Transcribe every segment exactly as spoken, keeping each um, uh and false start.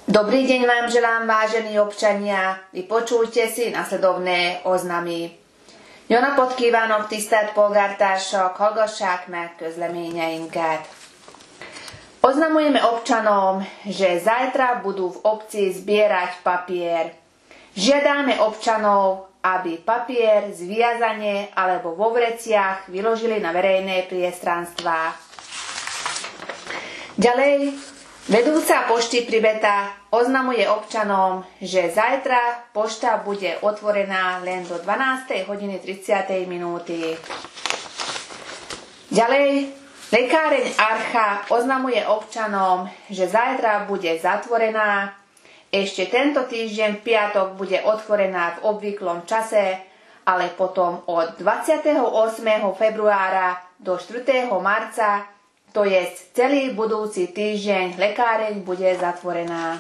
Dobrý deň vám želám, vážení občania. Vypočujte si nasledovné oznamy. Jó napot kívánok, tisztelt polgártársak, hallgassák meg közleményeinket. Oznamujeme občanom, že zajtra budú v obci zbierať papier. Žiadame občanov, aby papier zviazane alebo vo vreciach vyložili na verejné priestranstvá. Ďalej, vedúca pošty Pribeta oznamuje občanom, že zajtra pošta bude otvorená len do dvanástej hodiny tridsať minúty. Ďalej, lekáreň Archa oznamuje občanom, že zajtra bude zatvorená. Ešte tento týždeň v piatok bude otvorená v obvyklom čase, ale potom od dvadsiateho ôsmeho februára do štvrtého marca, to je celý budúci týždeň, lekáreň bude zatvorená.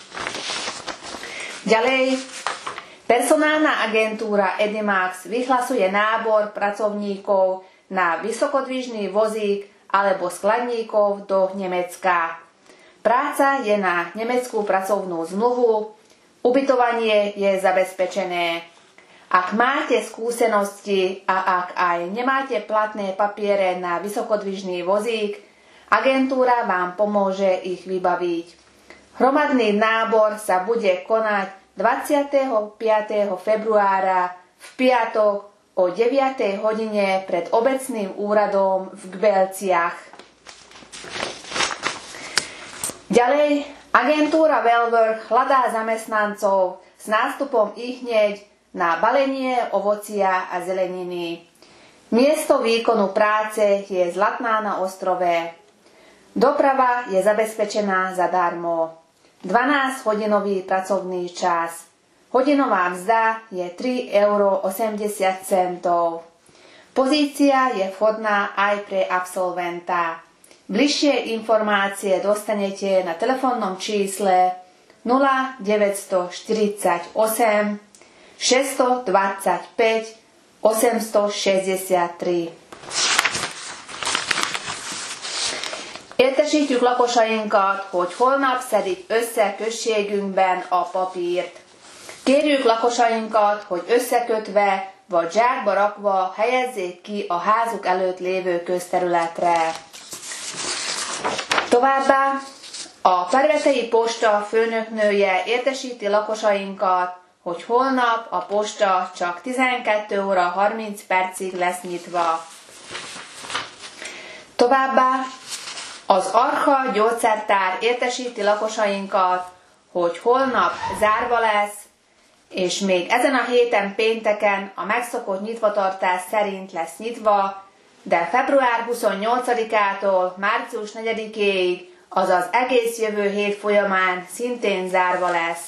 Ďalej, personálna agentúra Edimax vyhlasuje nábor pracovníkov na vysokodvižný vozík alebo skladníkov do Nemecka. Práca je na nemeckú pracovnú zmluvu, ubytovanie je zabezpečené. Ak máte skúsenosti a ak aj nemáte platné papiere na vysokodvižný vozík, agentúra vám pomôže ich vybaviť. Hromadný nábor sa bude konať dvadsiateho piateho februára v piatok o deviatej hodine pred obecným úradom v Gbelciach. Ďalej, agentúra Wellwork hľadá zamestnancov s nástupom ihneď na balenie ovocia a zeleniny. Miesto výkonu práce je Zlatná na ostrove. Doprava je zabezpečená zadarmo. dvanásťhodinový pracovný čas. Hodinová mzda je tri eurá osemdesiat centov. Pozícia je vhodná aj pre absolventa. Bližšie informácie dostanete na telefónnom čísle nula deväť štyri osem šesť dva päť osem šesť tri. Értesítjük lakosainkat, hogy holnap szedik össze községünkben a papírt. Kérjük lakosainkat, hogy összekötve vagy zsákba rakva helyezzék ki a házuk előtt lévő közterületre. Továbbá a Parvetei Posta főnöknője értesíti lakosainkat, hogy holnap a posta csak tizenkettő óra harminc percig lesz nyitva. Továbbá az Archa gyógyszertár értesíti lakosainkat, hogy holnap zárva lesz, és még ezen a héten pénteken a megszokott nyitvatartás szerint lesz nyitva, de február huszonnyolcadikától március negyedikéig, azaz egész jövő hét folyamán szintén zárva lesz.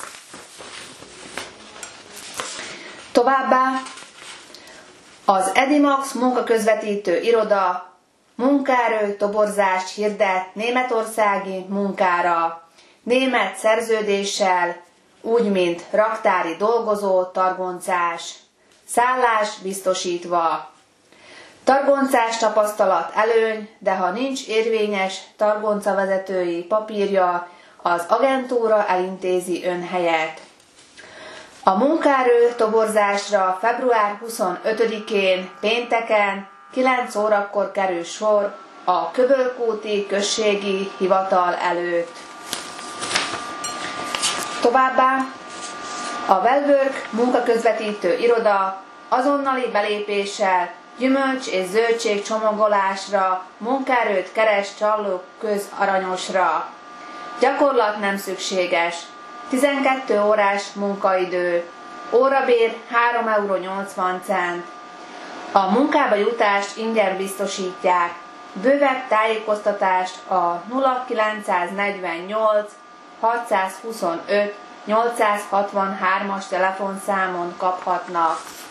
Továbbá az Edimax munkaközvetítő iroda munkaerő toborzást hirdet németországi munkára, német szerződéssel, úgy mint raktári dolgozó, targoncás, szállás biztosítva. Targoncás tapasztalat előny, de ha nincs érvényes targoncavezetői papírja, az agentúra elintézi ön helyett. A munkaerő toborzásra február huszonötödikén pénteken kilenc órakor kerül sor a Köbölkúti községi hivatal előtt. Továbbá a Wellwork munkaközvetítő iroda azonnali belépéssel gyümölcs és zöldség csomagolásra munkaerőt keres Csallók közaranyosra. Gyakorlat nem szükséges. tizenkét órás munkaidő. Órabér három euró nyolcvan cent. A munkába jutást ingyen biztosítják. Bővebb tájékoztatást a nulla kilencszáznegyvennyolc hatszázhuszonöt nyolcszázhatvanhármas telefonszámon kaphatnak.